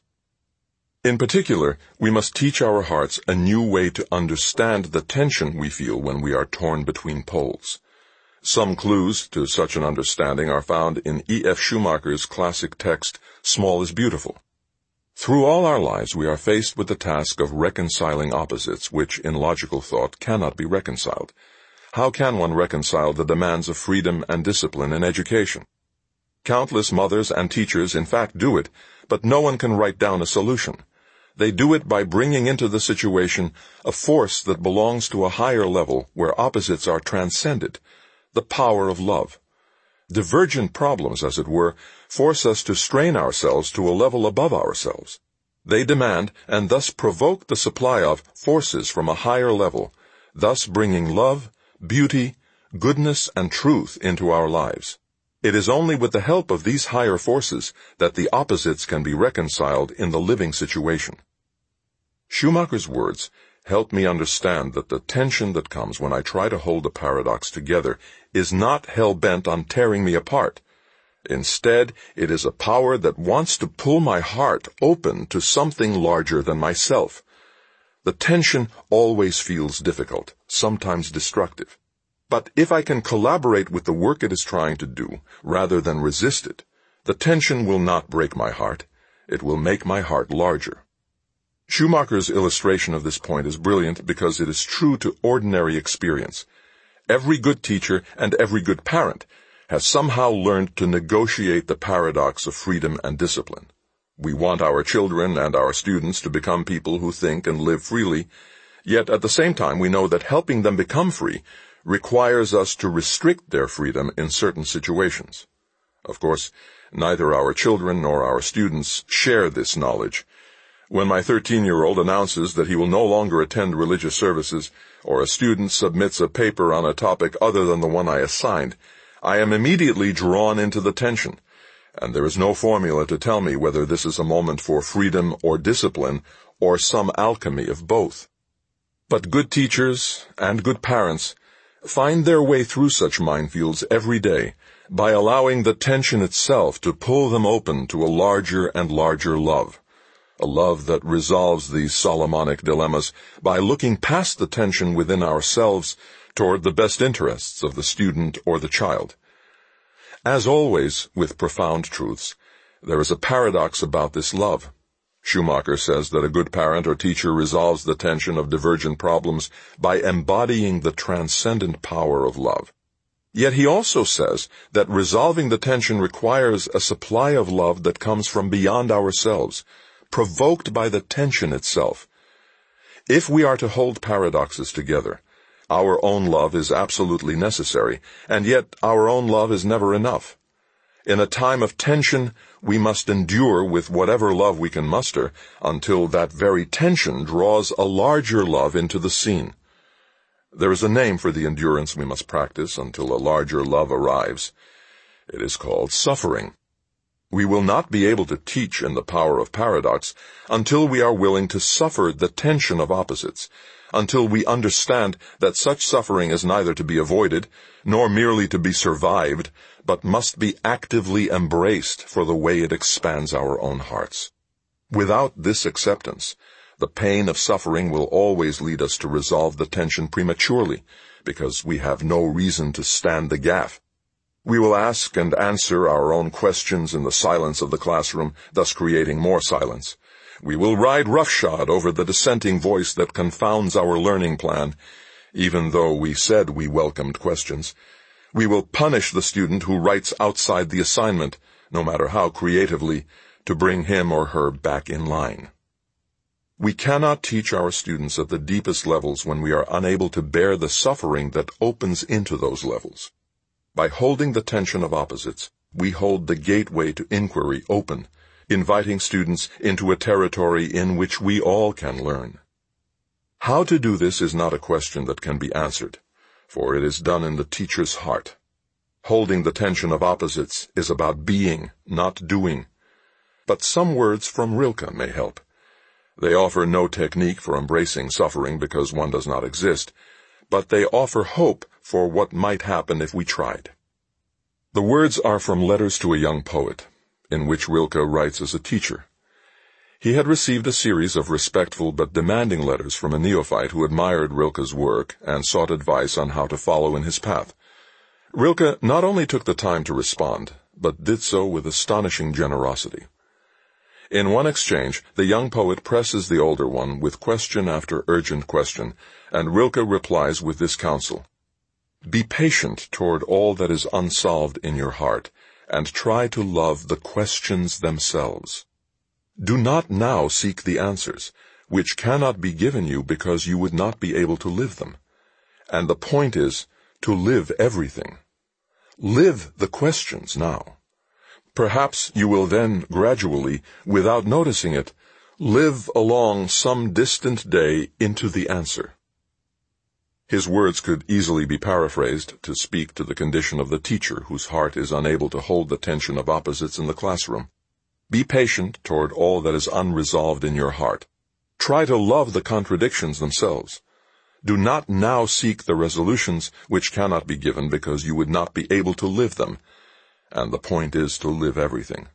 In particular, we must teach our hearts a new way to understand the tension we feel when we are torn between poles. Some clues to such an understanding are found in E F Schumacher's classic text, Small is Beautiful. Through all our lives we are faced with the task of reconciling opposites which, in logical thought, cannot be reconciled. How can one reconcile the demands of freedom and discipline in education? Countless mothers and teachers in fact do it, but no one can write down a solution. They do it by bringing into the situation a force that belongs to a higher level where opposites are transcended, the power of love. Divergent problems, as it were, force us to strain ourselves to a level above ourselves. They demand and thus provoke the supply of forces from a higher level, thus bringing love, beauty, goodness, and truth into our lives. It is only with the help of these higher forces that the opposites can be reconciled in the living situation. Schumacher's words help me understand that the tension that comes when I try to hold a paradox together is not hell-bent on tearing me apart. Instead, it is a power that wants to pull my heart open to something larger than myself. The tension always feels difficult, sometimes destructive. But if I can collaborate with the work it is trying to do, rather than resist it, the tension will not break my heart. It will make my heart larger. Schumacher's illustration of this point is brilliant because it is true to ordinary experience. Every good teacher and every good parent has somehow learned to negotiate the paradox of freedom and discipline. We want our children and our students to become people who think and live freely, yet at the same time we know that helping them become free requires us to restrict their freedom in certain situations. Of course, neither our children nor our students share this knowledge. When my thirteen-year-old announces that he will no longer attend religious services, or a student submits a paper on a topic other than the one I assigned, I am immediately drawn into the tension, and there is no formula to tell me whether this is a moment for freedom or discipline, or some alchemy of both. But good teachers and good parents find their way through such minefields every day by allowing the tension itself to pull them open to a larger and larger love, a love that resolves these Solomonic dilemmas by looking past the tension within ourselves toward the best interests of the student or the child. As always, with profound truths, there is a paradox about this love. Schumacher says that a good parent or teacher resolves the tension of divergent problems by embodying the transcendent power of love. Yet he also says that resolving the tension requires a supply of love that comes from beyond ourselves, provoked by the tension itself. If we are to hold paradoxes together, our own love is absolutely necessary, and yet our own love is never enough. In a time of tension, we must endure with whatever love we can muster until that very tension draws a larger love into the scene. There is a name for the endurance we must practice until a larger love arrives. It is called suffering. We will not be able to teach in the power of paradox until we are willing to suffer the tension of opposites, until we understand that such suffering is neither to be avoided nor merely to be survived, but must be actively embraced for the way it expands our own hearts. Without this acceptance, the pain of suffering will always lead us to resolve the tension prematurely, because we have no reason to stand the gaff. We will ask and answer our own questions in the silence of the classroom, thus creating more silence. We will ride roughshod over the dissenting voice that confounds our learning plan, even though we said we welcomed questions. We will punish the student who writes outside the assignment, no matter how creatively, to bring him or her back in line. We cannot teach our students at the deepest levels when we are unable to bear the suffering that opens into those levels. By holding the tension of opposites, we hold the gateway to inquiry open, inviting students into a territory in which we all can learn. How to do this is not a question that can be answered, for it is done in the teacher's heart. Holding the tension of opposites is about being, not doing. But some words from Rilke may help. They offer no technique for embracing suffering because one does not exist, but they offer hope for what might happen if we tried. The words are from Letters to a Young Poet, in which Rilke writes as a teacher. He had received a series of respectful but demanding letters from a neophyte who admired Rilke's work and sought advice on how to follow in his path. Rilke not only took the time to respond, but did so with astonishing generosity. In one exchange, the young poet presses the older one with question after urgent question, and Rilke replies with this counsel: "Be patient toward all that is unsolved in your heart, and try to love the questions themselves. Do not now seek the answers, which cannot be given you because you would not be able to live them. And the point is to live everything. Live the questions now. Perhaps you will then gradually, without noticing it, live along some distant day into the answer." His words could easily be paraphrased to speak to the condition of the teacher whose heart is unable to hold the tension of opposites in the classroom. Be patient toward all that is unresolved in your heart. Try to love the contradictions themselves. Do not now seek the resolutions which cannot be given because you would not be able to live them. And the point is to live everything.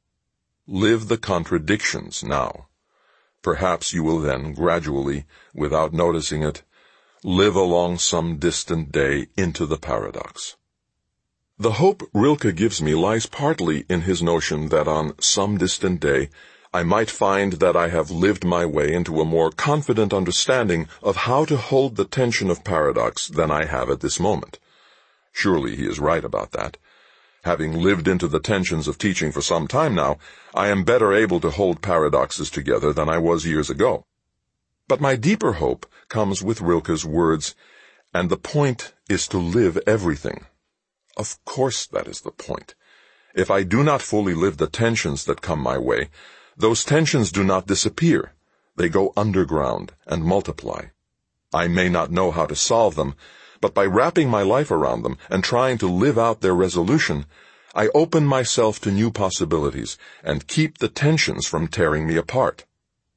Live the contradictions now. Perhaps you will then gradually, without noticing it, live along some distant day into the paradox. The hope Rilke gives me lies partly in his notion that on some distant day I might find that I have lived my way into a more confident understanding of how to hold the tension of paradox than I have at this moment. Surely he is right about that. Having lived into the tensions of teaching for some time now, I am better able to hold paradoxes together than I was years ago. But my deeper hope comes with Rilke's words, and the point is to live everything. Of course that is the point. If I do not fully live the tensions that come my way, those tensions do not disappear. They go underground and multiply. I may not know how to solve them, but by wrapping my life around them and trying to live out their resolution, I open myself to new possibilities and keep the tensions from tearing me apart.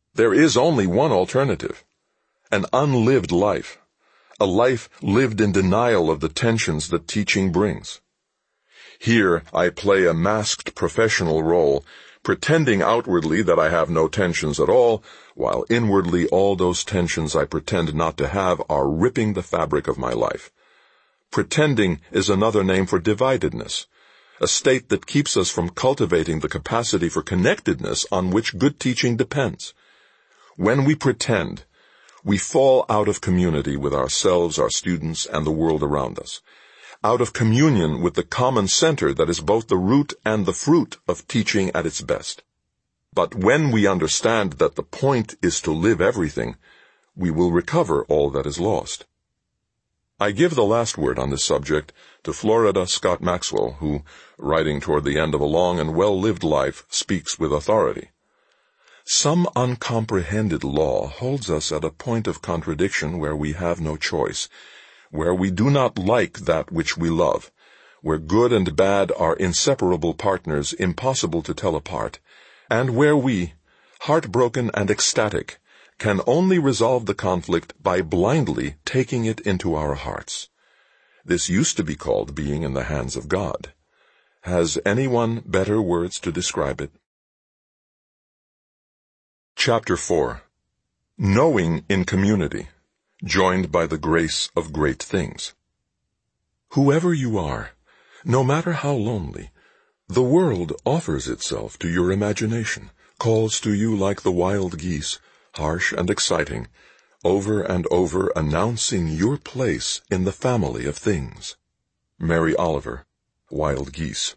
There is only one alternative: an unlived life, a life lived in denial of the tensions that teaching brings. Here I play a masked professional role, pretending outwardly that I have no tensions at all, while inwardly all those tensions I pretend not to have are ripping the fabric of my life. Pretending is another name for dividedness, a state that keeps us from cultivating the capacity for connectedness on which good teaching depends. When we pretend, we fall out of community with ourselves, our students, and the world around us, out of communion with the common center that is both the root and the fruit of teaching at its best. But when we understand that the point is to live everything, we will recover all that is lost. I give the last word on this subject to Florida Scott Maxwell, who, writing toward the end of a long and well-lived life, speaks with authority. Some uncomprehended law holds us at a point of contradiction where we have no choice, where we do not like that which we love, where good and bad are inseparable partners impossible to tell apart, and where we, heartbroken and ecstatic, can only resolve the conflict by blindly taking it into our hearts. This used to be called being in the hands of God. Has anyone better words to describe it? Chapter four. Knowing in Community, joined by the grace of great things. Whoever you are, no matter how lonely, the world offers itself to your imagination, calls to you like the wild geese, harsh and exciting, over and over announcing your place in the family of things. Mary Oliver, Wild Geese.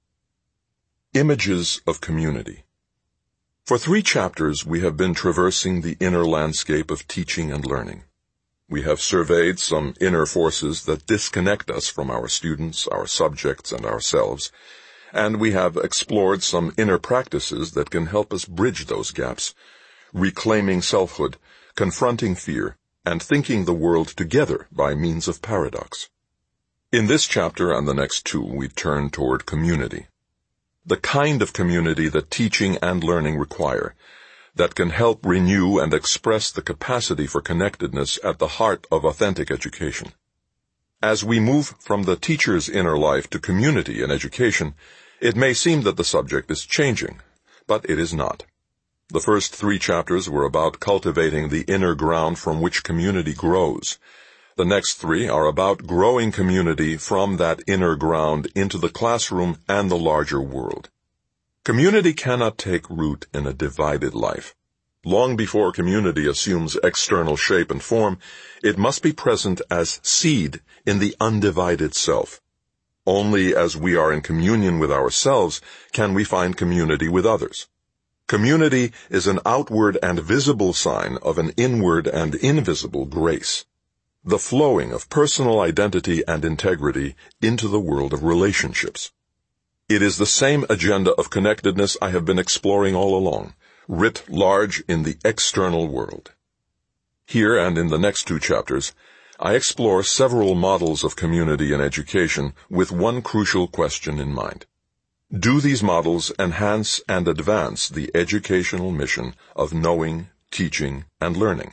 Images of Community. For three chapters we have been traversing the inner landscape of teaching and learning. We have surveyed some inner forces that disconnect us from our students, our subjects, and ourselves, and we have explored some inner practices that can help us bridge those gaps, reclaiming selfhood, confronting fear, and thinking the world together by means of paradox. In this chapter and the next two, we turn toward community. The kind of community that teaching and learning require, that can help renew and express the capacity for connectedness at the heart of authentic education. As we move from the teacher's inner life to community in education, it may seem that the subject is changing, but it is not. The first three chapters were about cultivating the inner ground from which community grows. The next three are about growing community from that inner ground into the classroom and the larger world. Community cannot take root in a divided life. Long before community assumes external shape and form, it must be present as seed in the undivided self. Only as we are in communion with ourselves can we find community with others. Community is an outward and visible sign of an inward and invisible grace, the flowing of personal identity and integrity into the world of relationships. It is the same agenda of connectedness I have been exploring all along, writ large in the external world. Here and in the next two chapters, I explore several models of community in education with one crucial question in mind. Do these models enhance and advance the educational mission of knowing, teaching, and learning?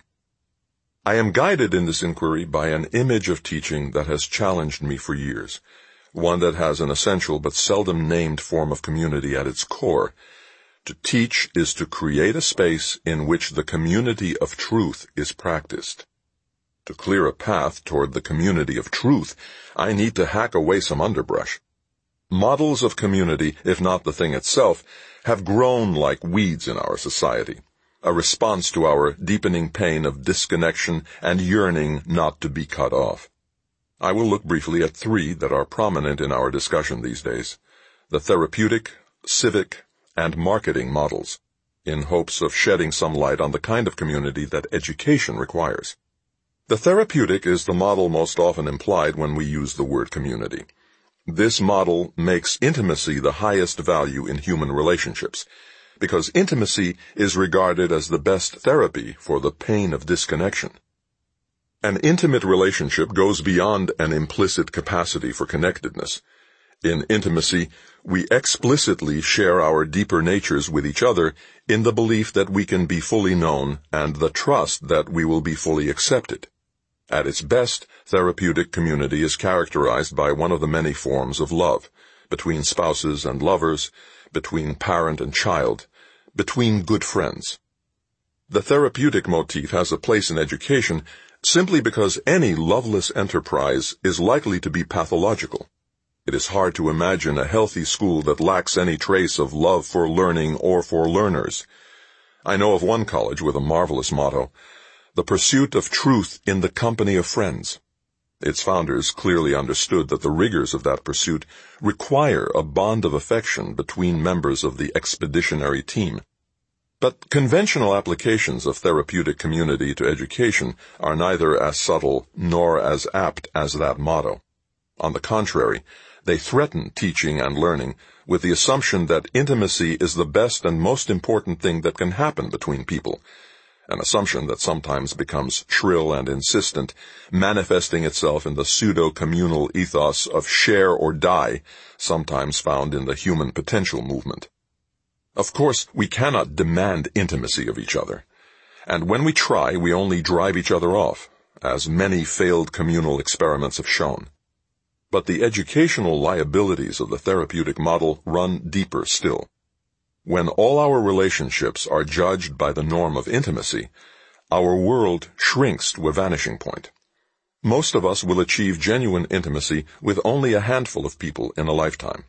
I am guided in this inquiry by an image of teaching that has challenged me for years, one that has an essential but seldom named form of community at its core. To teach is to create a space in which the community of truth is practiced. To clear a path toward the community of truth, I need to hack away some underbrush. Models of community, if not the thing itself, have grown like weeds in our society, a response to our deepening pain of disconnection and yearning not to be cut off. I will look briefly at three that are prominent in our discussion these days: the therapeutic, civic, and marketing models, in hopes of shedding some light on the kind of community that education requires. The therapeutic is the model most often implied when we use the word community. This model makes intimacy the highest value in human relationships, because intimacy is regarded as the best therapy for the pain of disconnection. An intimate relationship goes beyond an implicit capacity for connectedness. In intimacy, we explicitly share our deeper natures with each other in the belief that we can be fully known and the trust that we will be fully accepted. At its best, therapeutic community is characterized by one of the many forms of love, between spouses and lovers, between parent and child, between good friends. The therapeutic motif has a place in education simply because any loveless enterprise is likely to be pathological. It is hard to imagine a healthy school that lacks any trace of love for learning or for learners. I know of one college with a marvelous motto, the pursuit of truth in the company of friends. Its founders clearly understood that the rigors of that pursuit require a bond of affection between members of the expeditionary team. But conventional applications of therapeutic community to education are neither as subtle nor as apt as that motto. On the contrary, they threaten teaching and learning with the assumption that intimacy is the best and most important thing that can happen between people, an assumption that sometimes becomes shrill and insistent, manifesting itself in the pseudo-communal ethos of share or die, sometimes found in the human potential movement. Of course, we cannot demand intimacy of each other, and when we try, we only drive each other off, as many failed communal experiments have shown. But the educational liabilities of the therapeutic model run deeper still. When all our relationships are judged by the norm of intimacy, our world shrinks to a vanishing point. Most of us will achieve genuine intimacy with only a handful of people in a lifetime.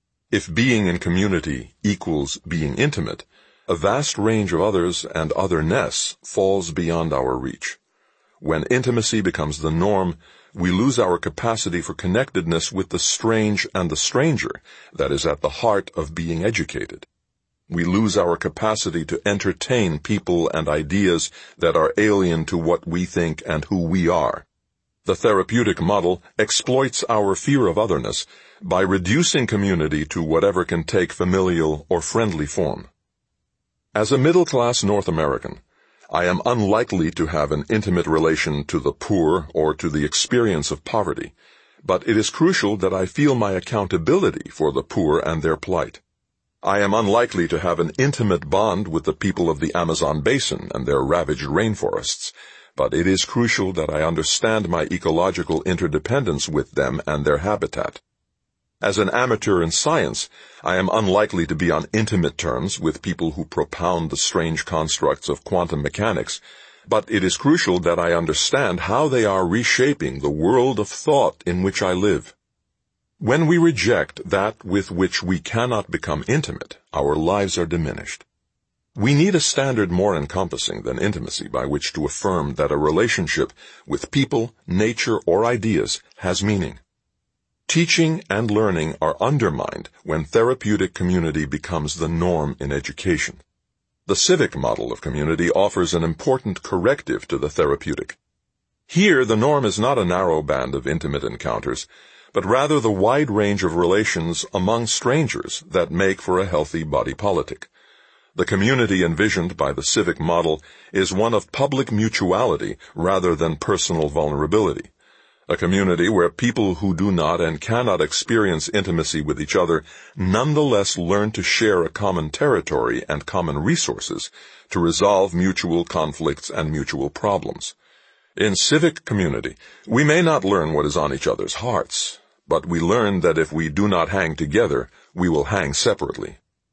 If being in community equals being intimate, a vast range of others and otherness falls beyond our reach. When intimacy becomes the norm, we lose our capacity for connectedness with the strange and the stranger that is at the heart of being educated. We lose our capacity to entertain people and ideas that are alien to what we think and who we are. The therapeutic model exploits our fear of otherness by reducing community to whatever can take familial or friendly form. As a middle-class North American, I am unlikely to have an intimate relation to the poor or to the experience of poverty, but it is crucial that I feel my accountability for the poor and their plight. I am unlikely to have an intimate bond with the people of the Amazon basin and their ravaged rainforests, but it is crucial that I understand my ecological interdependence with them and their habitat. As an amateur in science, I am unlikely to be on intimate terms with people who propound the strange constructs of quantum mechanics, but it is crucial that I understand how they are reshaping the world of thought in which I live. When we reject that with which we cannot become intimate, our lives are diminished. We need a standard more encompassing than intimacy by which to affirm that a relationship with people, nature, or ideas has meaning. Teaching and learning are undermined when therapeutic community becomes the norm in education. The civic model of community offers an important corrective to the therapeutic. Here, the norm is not a narrow band of intimate encounters, but rather the wide range of relations among strangers that make for a healthy body politic. The community envisioned by the civic model is one of public mutuality rather than personal vulnerability. A community where people who do not and cannot experience intimacy with each other nonetheless learn to share a common territory and common resources to resolve mutual conflicts and mutual problems. In civic community, we may not learn what is on each other's hearts, but we learn that if we do not hang together, we will hang separately.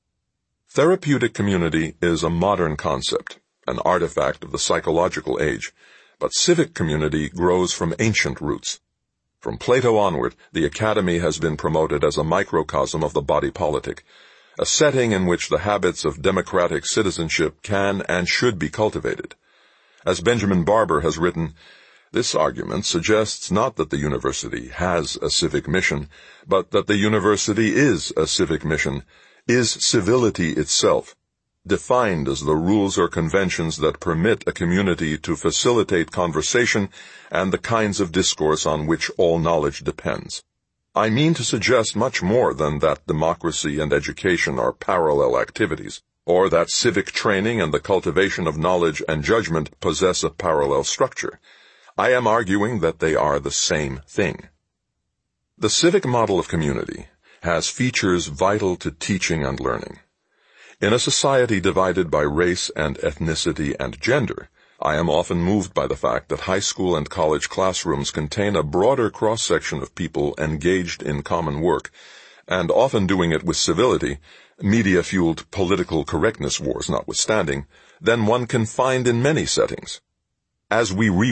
Therapeutic community is a modern concept, an artifact of the psychological age. But civic community grows from ancient roots. From Plato onward, the academy has been promoted as a microcosm of the body politic, a setting in which the habits of democratic citizenship can and should be cultivated. As Benjamin Barber has written, this argument suggests not that the university has a civic mission, but that the university is a civic mission, is civility itself, defined as the rules or conventions that permit a community to facilitate conversation and the kinds of discourse on which all knowledge depends. I mean to suggest much more than that democracy and education are parallel activities, or that civic training and the cultivation of knowledge and judgment possess a parallel structure. I am arguing that they are the same thing. The civic model of community has features vital to teaching and learning. In a society divided by race and ethnicity and gender, I am often moved by the fact that high school and college classrooms contain a broader cross-section of people engaged in common work, and often doing it with civility, media-fueled political correctness wars notwithstanding, than one can find in many settings. As we re